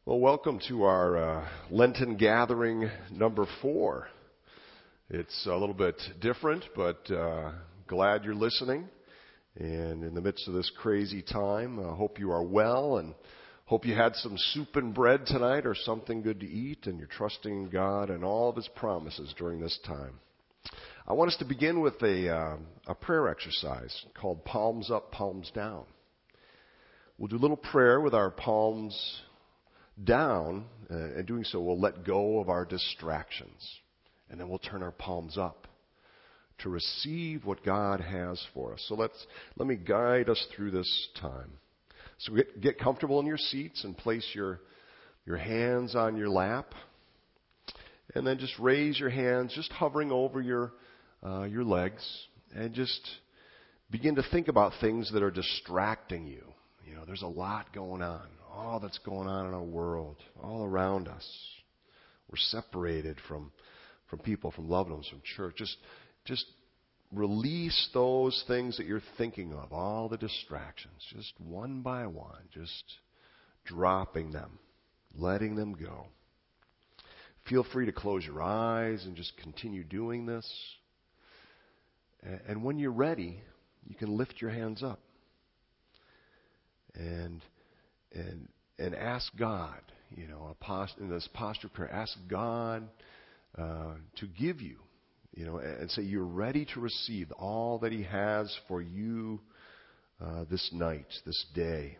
Well, welcome to our Lenten gathering number 4. It's a little bit different, but glad you're listening. And in the midst of this crazy time, I hope you are well and hope you had some soup and bread tonight or something good to eat, and you're trusting God and all of His promises during this time. I want us to begin with a prayer exercise called Palms Up, Palms Down. We'll do a little prayer with our palms down, and doing so we'll let go of our distractions, and then we'll turn our palms up to receive what God has for us. So let me guide us through this time. So get comfortable in your seats and place your hands on your lap, and then just raise your hands, just hovering over your legs, and just begin to think about things that are distracting you. You know, there's a lot going on. All that's going on in our world, all around us. We're separated from people, from loved ones, from church. Just release those things that you're thinking of, all the distractions, just one by one, just dropping them, letting them go. Feel free to close your eyes and just continue doing this. And when you're ready, you can lift your hands up and ask God, in this posture of prayer, ask God to give you, and say you're ready to receive all that He has for you this night, this day.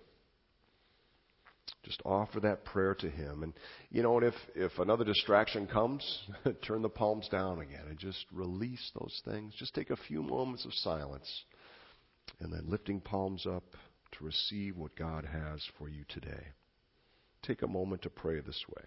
Just offer that prayer to Him. And, and if another distraction comes, turn the palms down again and just release those things. Just take a few moments of silence and then lifting palms up to receive what God has for you today. Take a moment to pray this way.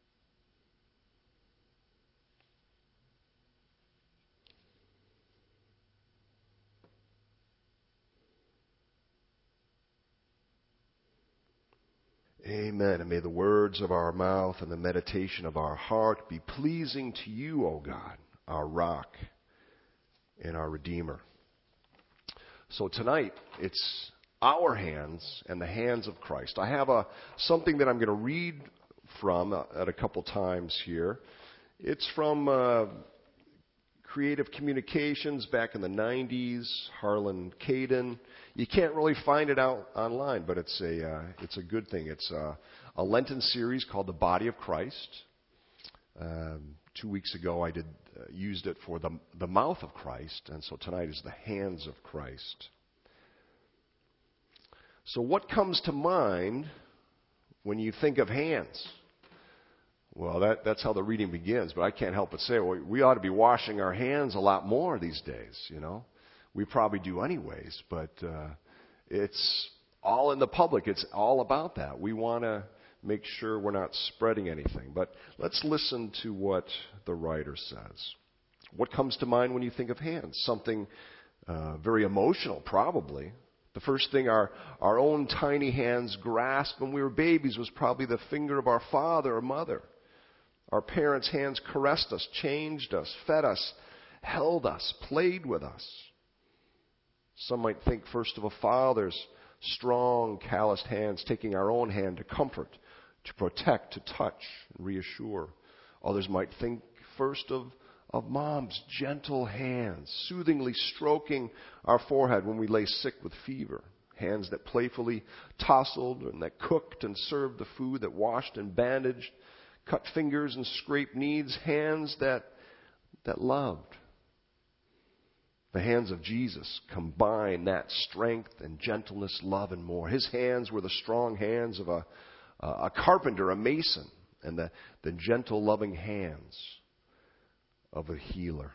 Amen. And may the words of our mouth and the meditation of our heart be pleasing to you, O God, our rock and our Redeemer. So tonight, it's our hands and the hands of Christ. I have something that I'm going to read from at a couple times here. It's from Creative Communications back in the 90s, Harlan Caden. You can't really find it out online, but it's a good thing. It's a Lenten series called The Body of Christ. 2 weeks ago I used it for the mouth of Christ, and so tonight is the hands of Christ. So what comes to mind when you think of hands? Well, that's how the reading begins, but I can't help but say, well, we ought to be washing our hands a lot more these days, We probably do anyways, but it's all in the public. It's all about that. We want to make sure we're not spreading anything. But let's listen to what the writer says. What comes to mind when you think of hands? Something very emotional, probably. The first thing our own tiny hands grasped when we were babies was probably the finger of our father or mother. Our parents' hands caressed us, changed us, fed us, held us, played with us. Some might think first of a father's strong, calloused hands taking our own hand to comfort, to protect, to touch, and reassure. Others might think first of Mom's gentle hands, soothingly stroking our forehead when we lay sick with fever. Hands that playfully tousled and that cooked and served the food, that washed and bandaged, cut fingers and scraped knees. Hands that loved. The hands of Jesus combine that strength and gentleness, love, and more. His hands were the strong hands of a carpenter, a mason, and the gentle, loving hands of a healer.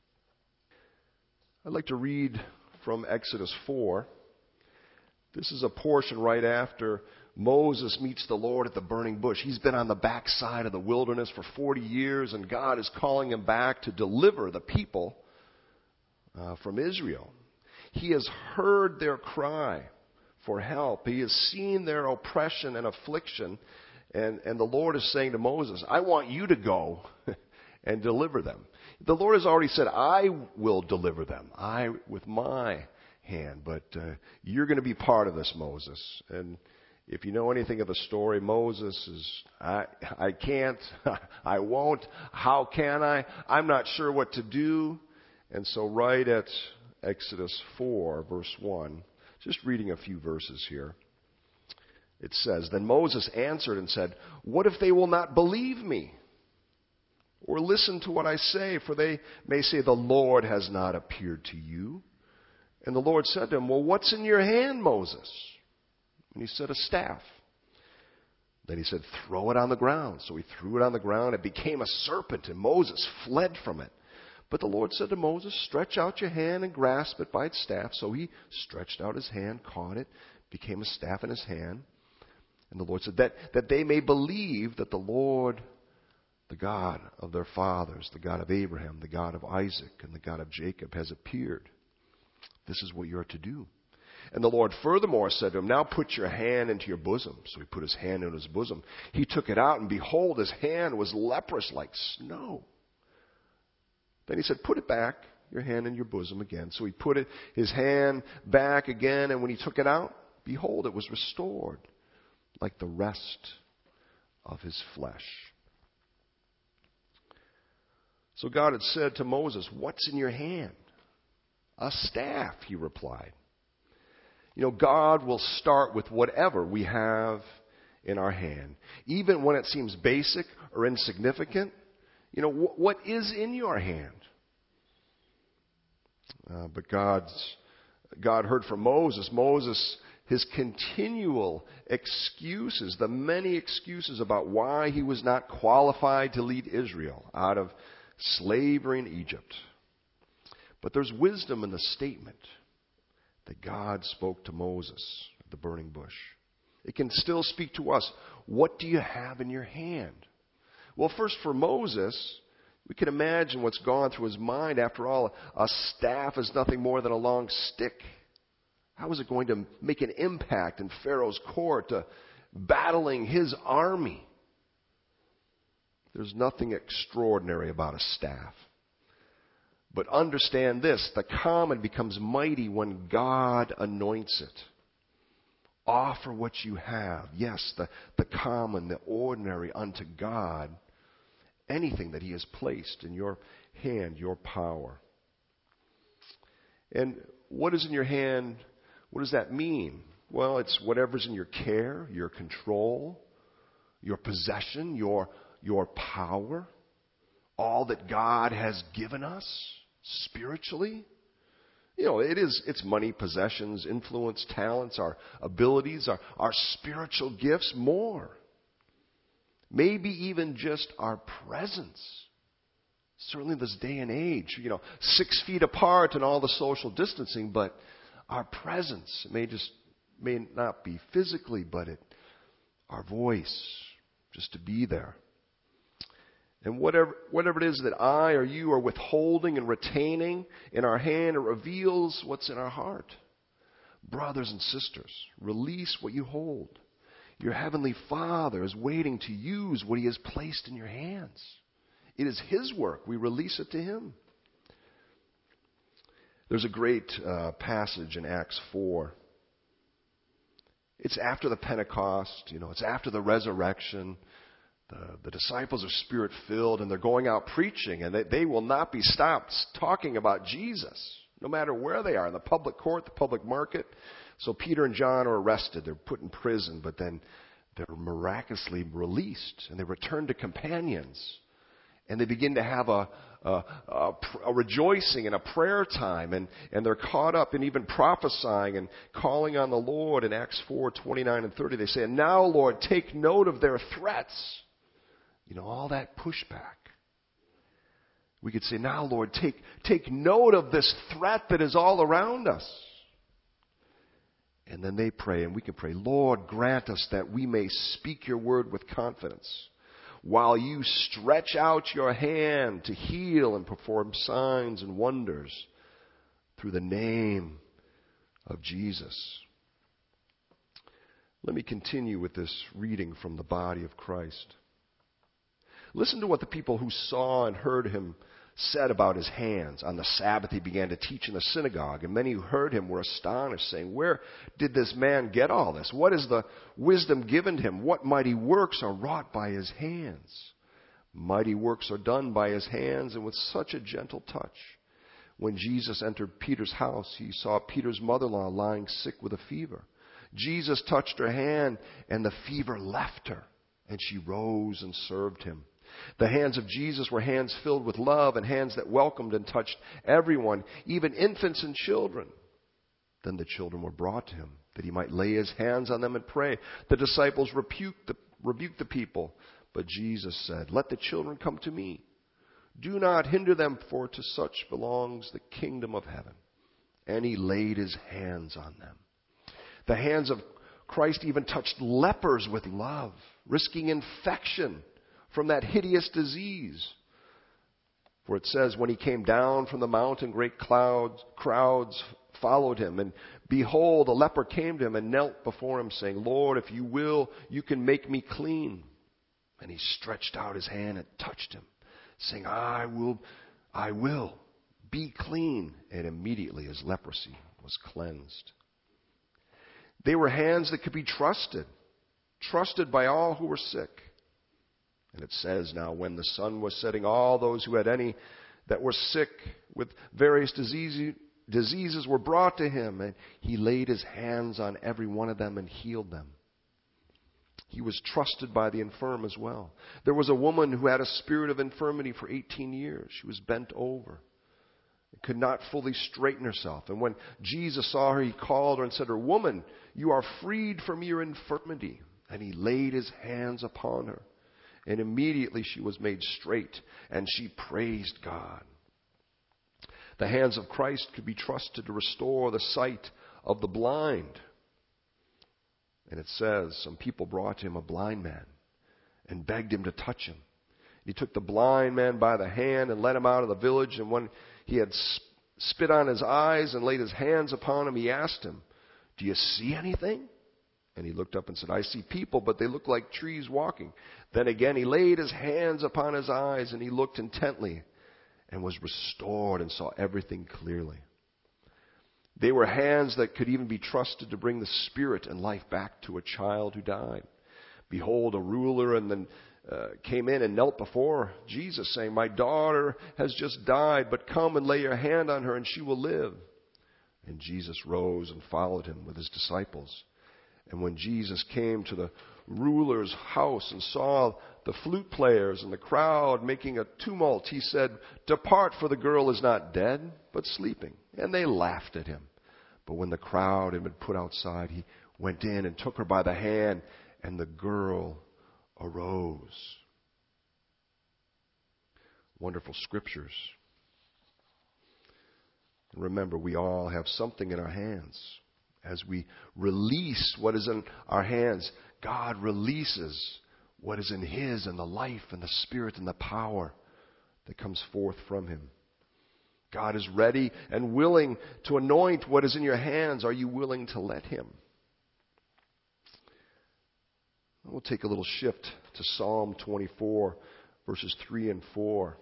I'd like to read from Exodus 4. This is a portion right after Moses meets the Lord at the burning bush. He's been on the backside of the wilderness for 40 years, and God is calling him back to deliver the people from Israel. He has heard their cry for help. He has seen their oppression and affliction, and the Lord is saying to Moses, I want you to go and deliver them. The Lord has already said, I will deliver them, with my hand, but you're going to be part of this, Moses. And If you know anything of the story, Moses is, I can't, I won't, how can I? I'm not sure what to do. And so right at Exodus 4, verse 1, just reading a few verses here, it says, Then Moses answered and said, What if they will not believe me? Or listen to what I say, for they may say, The Lord has not appeared to you. And the Lord said to him, Well, what's in your hand, Moses? And he said, A staff. Then he said, Throw it on the ground. So he threw it on the ground. It became a serpent, and Moses fled from it. But the Lord said to Moses, Stretch out your hand and grasp it by its staff. So he stretched out his hand, caught it, became a staff in his hand. And the Lord said, that they may believe that the Lord, the God of their fathers, the God of Abraham, the God of Isaac, and the God of Jacob has appeared. This is what you are to do. And the Lord furthermore said to him, Now put your hand into your bosom. So he put his hand in his bosom. He took it out, and behold, his hand was leprous like snow. Then he said, Put it back, your hand in your bosom again. So he put his hand back again, and when he took it out, behold, it was restored like the rest of his flesh. So God had said to Moses, What's in your hand? A staff, he replied. You know, God will start with whatever we have in our hand. Even when it seems basic or insignificant, you know, what is in your hand? But God heard from Moses. Moses, his continual excuses, the many excuses about why he was not qualified to lead Israel out of slavery in Egypt. But there's wisdom in the statement that God spoke to Moses at the burning bush. It can still speak to us. What do you have in your hand? Well, first for Moses, we can imagine what's gone through his mind. After all, a staff is nothing more than a long stick. How is it going to make an impact in Pharaoh's court, battling his army? There's nothing extraordinary about a staff. But understand this, the common becomes mighty when God anoints it. Offer what you have. Yes, the common, the ordinary unto God. Anything that he has placed in your hand, your power. And what is in your hand? What does that mean? Well, it's whatever's in your care, your control, your possession, your power. All that God has given us spiritually. You know, it's money, possessions, influence, talents, our abilities, our spiritual gifts, more. Maybe even just our presence. Certainly in this day and age, 6 feet apart and all the social distancing, but our presence may not be physically, but our voice, just to be there. And whatever it is that I or you are withholding and retaining in our hand, it reveals what's in our heart. Brothers and sisters, release what you hold. Your heavenly Father is waiting to use what he has placed in your hands. It is his work. We release it to him. There's a great passage in Acts 4. It's after the Pentecost. It's after the resurrection. The disciples are Spirit-filled, and they're going out preaching, and they will not be stopped talking about Jesus, no matter where they are, in the public court, the public market. So Peter and John are arrested. They're put in prison, but then they're miraculously released, and they return to companions. And they begin to have a rejoicing and a prayer time, and they're caught up in even prophesying and calling on the Lord. In Acts 4:29 and 30, they say, And now, Lord, take note of their threats. All that pushback. We could say, Now, Lord, take note of this threat that is all around us. And then they pray, and we can pray, Lord, grant us that we may speak your word with confidence, while you stretch out your hand to heal and perform signs and wonders through the name of Jesus. Let me continue with this reading from the body of Christ. Listen to what the people who saw and heard him said about his hands. On the Sabbath he began to teach in the synagogue, and many who heard him were astonished, saying, "Where did this man get all this? What is the wisdom given to him? What mighty works are wrought by his hands? Mighty works are done by his hands, and with such a gentle touch." When Jesus entered Peter's house, he saw Peter's mother-in-law lying sick with a fever. Jesus touched her hand, and the fever left her, and she rose and served him. The hands of Jesus were hands filled with love and hands that welcomed and touched everyone, even infants and children. Then the children were brought to him, that he might lay his hands on them and pray. The disciples rebuked the people, but Jesus said, "Let the children come to me. Do not hinder them, for to such belongs the kingdom of heaven." And he laid his hands on them. The hands of Christ even touched lepers with love, risking infection from that hideous disease. For it says, when he came down from the mountain, great crowds followed him. And behold, a leper came to him and knelt before him, saying, "Lord, if you will, you can make me clean." And he stretched out his hand and touched him, saying, I will be clean." And immediately his leprosy was cleansed. They were hands that could be trusted by all who were sick. And it says, now when the sun was setting, all those who had any that were sick with various diseases were brought to him, and he laid his hands on every one of them and healed them. He was trusted by the infirm as well. There was a woman who had a spirit of infirmity for 18 years. She was bent over and could not fully straighten herself. And when Jesus saw her, he called her and said to her, "Woman, you are freed from your infirmity." And he laid his hands upon her. And immediately she was made straight, and she praised God. The hands of Christ could be trusted to restore the sight of the blind. And it says, some people brought to him a blind man and begged him to touch him. He took the blind man by the hand and led him out of the village. And when he had spit on his eyes and laid his hands upon him, he asked him, "Do you see anything?" And he looked up and said, "I see people, but they look like trees walking." Then again he laid his hands upon his eyes, and he looked intently and was restored and saw everything clearly. They were hands that could even be trusted to bring the spirit and life back to a child who died. Behold, a ruler and then came in and knelt before Jesus, saying, "My daughter has just died, but come and lay your hand on her, and she will live." And Jesus rose and followed him with his disciples. And when Jesus came to the ruler's house and saw the flute players and the crowd making a tumult, he said, "Depart, for the girl is not dead, but sleeping." And they laughed at him. But when the crowd had been put outside, he went in and took her by the hand, and the girl arose. Wonderful scriptures. Remember, we all have something in our hands. As we release what is in our hands, God releases what is in His, and the life and the spirit and the power that comes forth from Him. God is ready and willing to anoint what is in your hands. Are you willing to let Him? We'll take a little shift to Psalm 24, verses 3 and 4.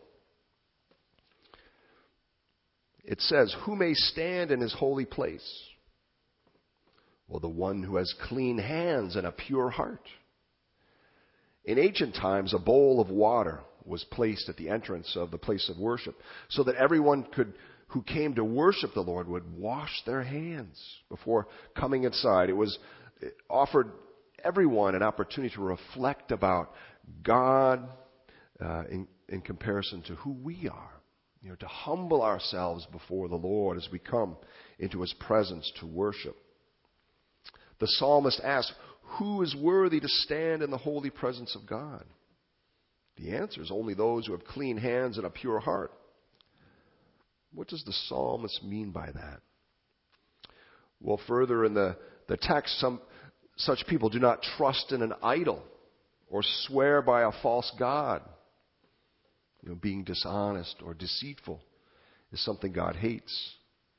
It says, "Who may stand in His holy place? Well, the one who has clean hands and a pure heart." In ancient times, a bowl of water was placed at the entrance of the place of worship so that everyone who came to worship the Lord would wash their hands before coming inside. It offered everyone an opportunity to reflect about God in comparison to who we are. To humble ourselves before the Lord as we come into His presence to worship. The psalmist asks, who is worthy to stand in the holy presence of God? The answer is only those who have clean hands and a pure heart. What does the psalmist mean by that? Well, further in the text, such people do not trust in an idol or swear by a false god. Being dishonest or deceitful is something God hates.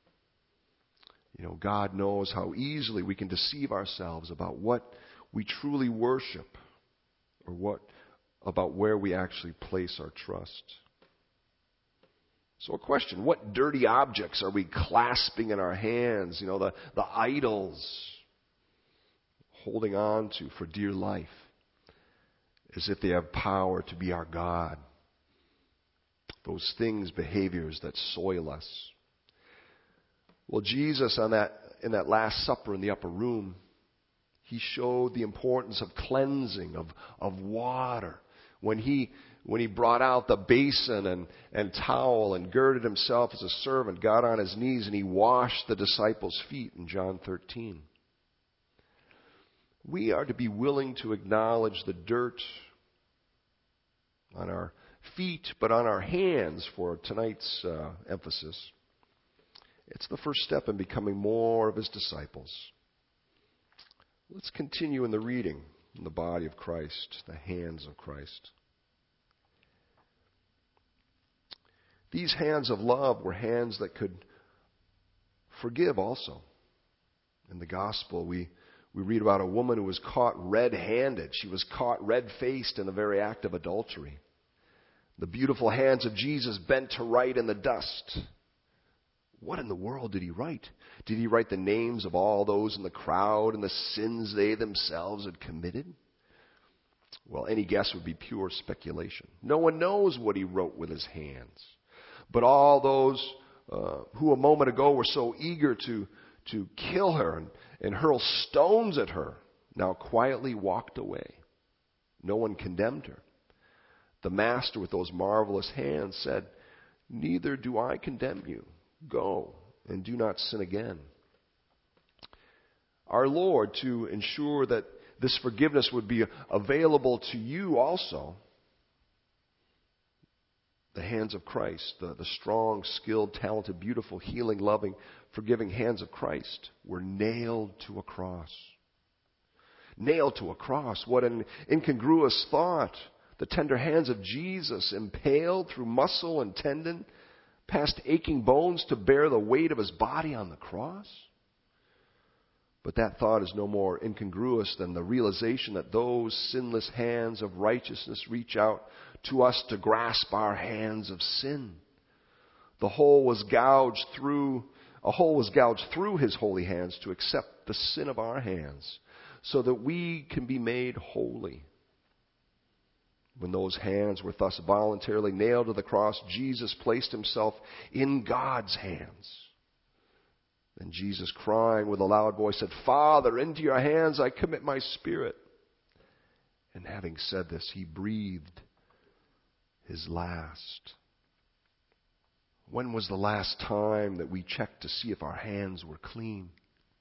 God knows how easily we can deceive ourselves about what we truly worship or about where we actually place our trust. So a question, what dirty objects are we clasping in our hands? The idols, holding on to for dear life, as if they have power to be our God. Those things, behaviors that soil us. Well, Jesus in that Last Supper in the upper room, He showed the importance of cleansing, of water. When he brought out the basin and towel and girded Himself as a servant, got on His knees and He washed the disciples' feet in John 13. We are to be willing to acknowledge the dirt on our feet, but on our hands for tonight's emphasis. It's the first step in becoming more of His disciples. Let's continue in the reading in the body of Christ, the hands of Christ. These hands of love were hands that could forgive also. In the gospel, we read about a woman who was caught red-handed. She was caught red-faced in the very act of adultery. The beautiful hands of Jesus bent to write in the dust. What in the world did He write? Did He write the names of all those in the crowd and the sins they themselves had committed? Well, any guess would be pure speculation. No one knows what He wrote with His hands. But all those who a moment ago were so eager to kill her and hurl stones at her now quietly walked away. No one condemned her. The Master with those marvelous hands said, "Neither do I condemn you. Go and do not sin again." Our Lord, to ensure that this forgiveness would be available to you also, the hands of Christ, the strong, skilled, talented, beautiful, healing, loving, forgiving hands of Christ were nailed to a cross. Nailed to a cross. What an incongruous thought. The tender hands of Jesus impaled through muscle and tendon, past aching bones to bear the weight of His body on the cross. But that thought is no more incongruous than the realization that those sinless hands of righteousness reach out to us to grasp our hands of sin. A hole was gouged through His holy hands to accept the sin of our hands, so that we can be made holy. When those hands were thus voluntarily nailed to the cross, Jesus placed Himself in God's hands. Then Jesus, crying with a loud voice, said, "Father, into your hands I commit my spirit." And having said this, He breathed His last. When was the last time that we checked to see if our hands were clean?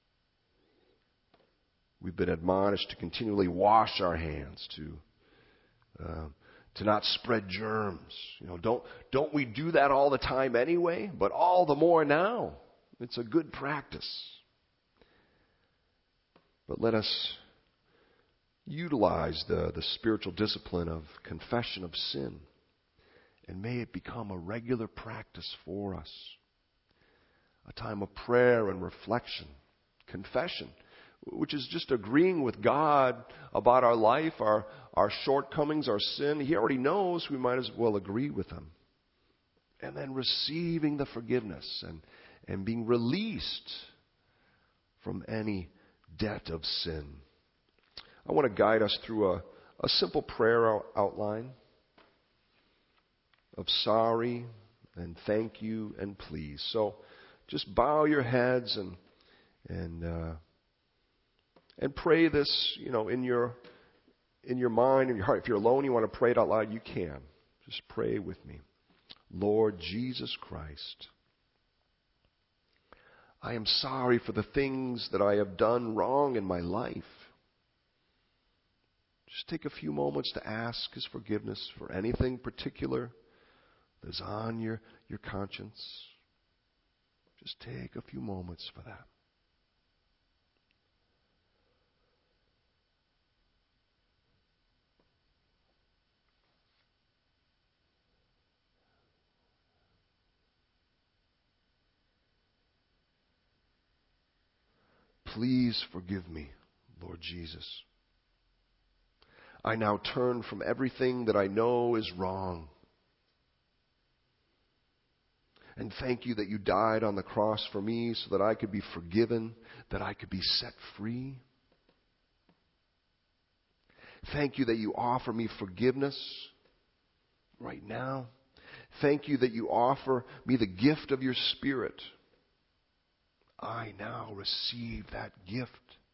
We've been admonished to continually wash our hands, to not spread germs. Don't we do that all the time anyway? But all the more now. It's a good practice. But let us utilize the spiritual discipline of confession of sin, and may it become a regular practice for us. A time of prayer and reflection. Confession, which is just agreeing with God about our life, our shortcomings, our sin. He already knows, we might as well agree with Him. And then receiving the forgiveness and being released from any debt of sin. I want to guide us through a simple prayer outline of sorry and thank you and please. So just bow your heads and pray this, in your mind, in your heart. If you're alone, you want to pray it out loud, you can. Just pray with me. Lord Jesus Christ, I am sorry for the things that I have done wrong in my life. Just take a few moments to ask His forgiveness for anything particular that's on your conscience. Just take a few moments for that. Please forgive me, Lord Jesus. I now turn from everything that I know is wrong. And thank you that you died on the cross for me so that I could be forgiven, that I could be set free. Thank you that you offer me forgiveness right now. Thank you that you offer me the gift of your Spirit. I now receive that gift.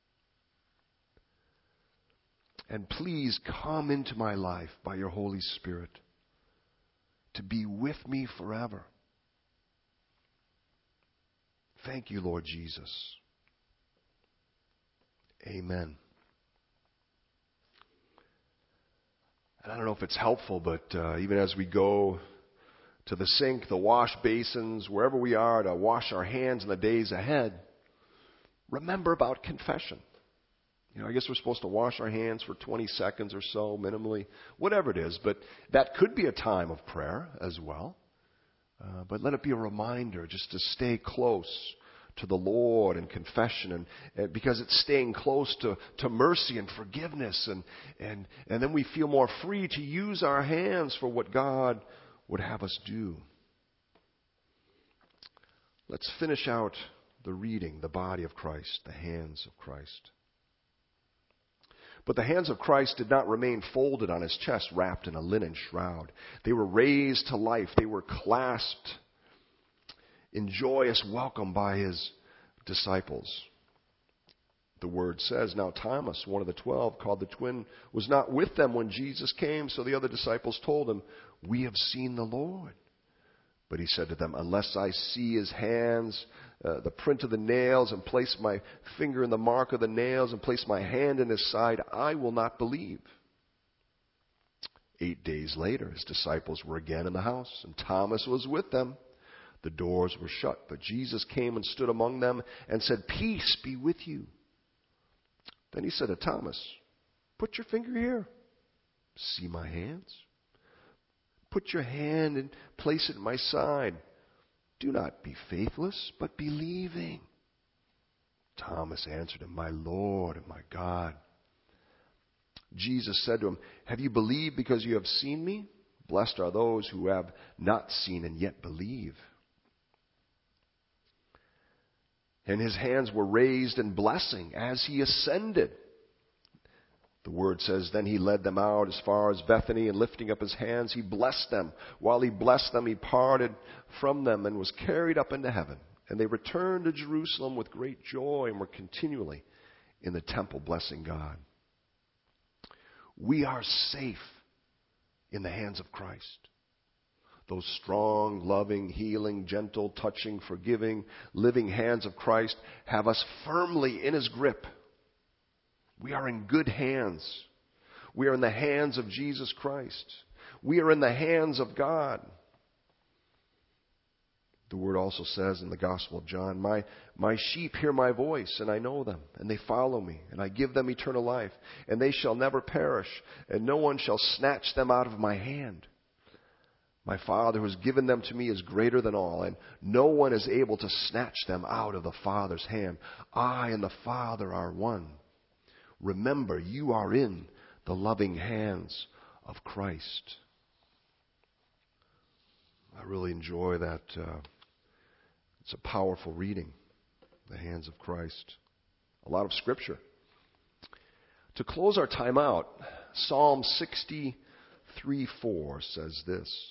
And please come into my life by your Holy Spirit to be with me forever. Thank you, Lord Jesus. Amen. And I don't know if it's helpful, but even as we go to the sink, the wash basins, wherever we are to wash our hands in the days ahead, remember about confession. I guess we're supposed to wash our hands for 20 seconds or so, minimally, whatever it is. But that could be a time of prayer as well. But let it be a reminder just to stay close to the Lord in confession, and because it's staying close to mercy and forgiveness, and then we feel more free to use our hands for what God would have us do. Let's finish out the reading, the body of Christ, the hands of Christ. But the hands of Christ did not remain folded on his chest, wrapped in a linen shroud. They were raised to life. They were clasped in joyous welcome by his disciples. The word says, now Thomas, one of the 12, called the twin, was not with them when Jesus came. So the other disciples told him, we have seen the Lord. But he said to them, unless I see his hands, the print of the nails, and place my finger in the mark of the nails, and place my hand in his side, I will not believe. 8 days later, his disciples were again in the house, and Thomas was with them. The doors were shut, but Jesus came and stood among them and said, peace be with you. Then he said to Thomas, put your finger here. See my hands? Put your hand and place it in my side. Do not be faithless, but believing. Thomas answered him, my Lord and my God. Jesus said to him, have you believed because you have seen me? Blessed are those who have not seen and yet believe. And his hands were raised in blessing as he ascended. The word says, then he led them out as far as Bethany, and lifting up his hands, he blessed them. While he blessed them, he parted from them and was carried up into heaven. And they returned to Jerusalem with great joy and were continually in the temple blessing God. We are safe in the hands of Christ. Those strong, loving, healing, gentle, touching, forgiving, living hands of Christ have us firmly in his grip. We are in good hands. We are in the hands of Jesus Christ. We are in the hands of God. The word also says in the Gospel of John, my sheep hear my voice, and I know them, and they follow me, and I give them eternal life, and they shall never perish, and no one shall snatch them out of my hand. My Father who has given them to me is greater than all, and no one is able to snatch them out of the Father's hand. I and the Father are one. Remember, you are in the loving hands of Christ. I really enjoy that. It's a powerful reading, the hands of Christ. A lot of Scripture. To close our time out, Psalm 63:4 says this.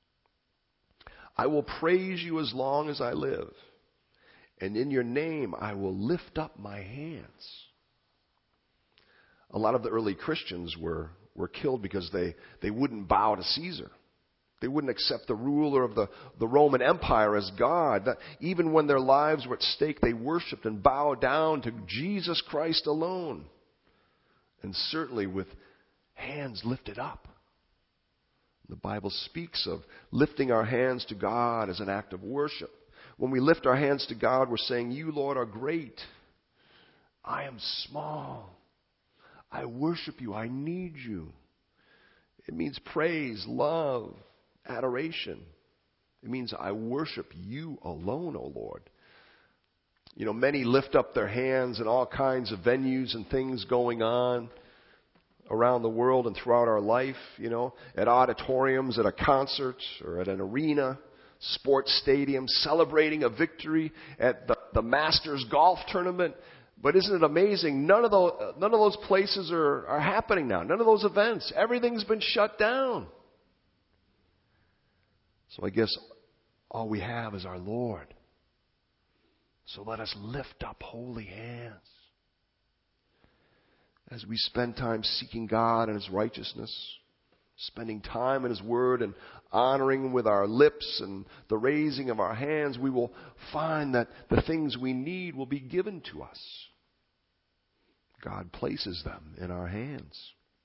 I will praise you as long as I live, and in your name I will lift up my hands. A lot of the early Christians were killed because they wouldn't bow to Caesar. They wouldn't accept the ruler of the Roman Empire as God. That even when their lives were at stake, they worshiped and bowed down to Jesus Christ alone. And certainly with hands lifted up. The Bible speaks of lifting our hands to God as an act of worship. When we lift our hands to God, we're saying, you, Lord, are great. I am small. I worship you. I need you. It means praise, love, adoration. It means I worship you alone, O Lord. You know, many lift up their hands in all kinds of venues and things going on around the world and throughout our life, you know, at auditoriums, at a concert, or at an arena. sports stadium, celebrating a victory at the Masters golf tournament. But isn't it amazing? None of those places are happening now. None of those events. Everything's been shut down. So I guess all we have is our Lord. So let us lift up holy hands as we spend time seeking God and His righteousness, spending time in His Word and honoring Him with our lips and the raising of our hands. We will find that the things we need will be given to us. God places them in our hands.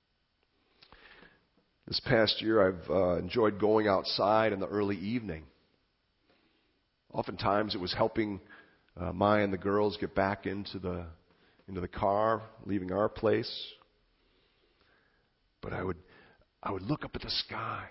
This past year, I've enjoyed going outside in the early evening. Oftentimes, it was helping Maya and the girls get back into the car, leaving our place. But I would look up at the sky,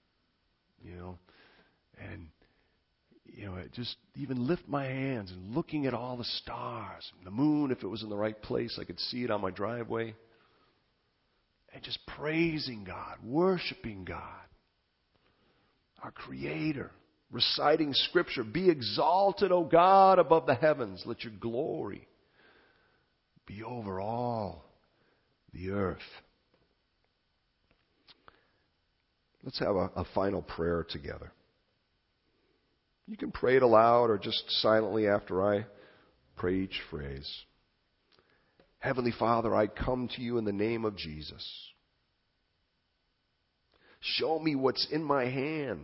and just even lift my hands and looking at all the stars, the moon, if it was in the right place, I could see it on my driveway. And just praising God, worshiping God, our Creator, reciting Scripture. Be exalted, O God, above the heavens. Let your glory be over all the earth. Let's have a final prayer together. You can pray it aloud or just silently after I pray each phrase. Heavenly Father, I come to you in the name of Jesus. Show me what's in my hand.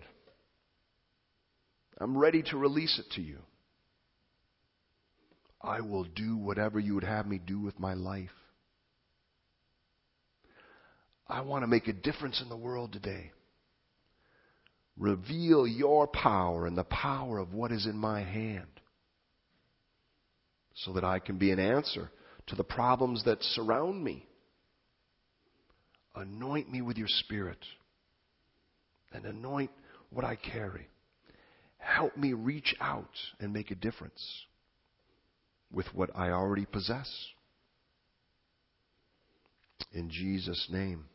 I'm ready to release it to you. I will do whatever you would have me do with my life. I want to make a difference in the world today. Reveal your power and the power of what is in my hand so that I can be an answer to the problems that surround me. Anoint me with your Spirit and anoint what I carry. Help me reach out and make a difference with what I already possess. In Jesus' name,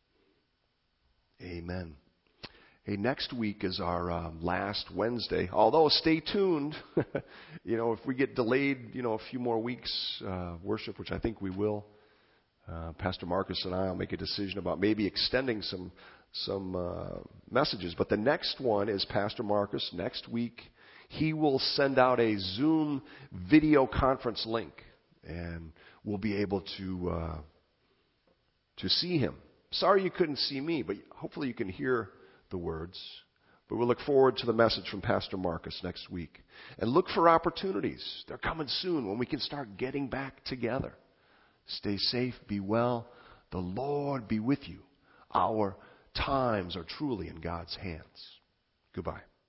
amen. Hey, next week is our last Wednesday. Although, stay tuned. If we get delayed, a few more weeks, worship, which I think we will, Pastor Marcus and I will make a decision about maybe extending some messages. But the next one is Pastor Marcus. Next week, he will send out a Zoom video conference link, and we'll be able to see him. Sorry you couldn't see me, but hopefully you can hear the words. But we'll look forward to the message from Pastor Marcus next week. And look for opportunities. They're coming soon when we can start getting back together. Stay safe, be well. The Lord be with you. Our times are truly in God's hands. Goodbye.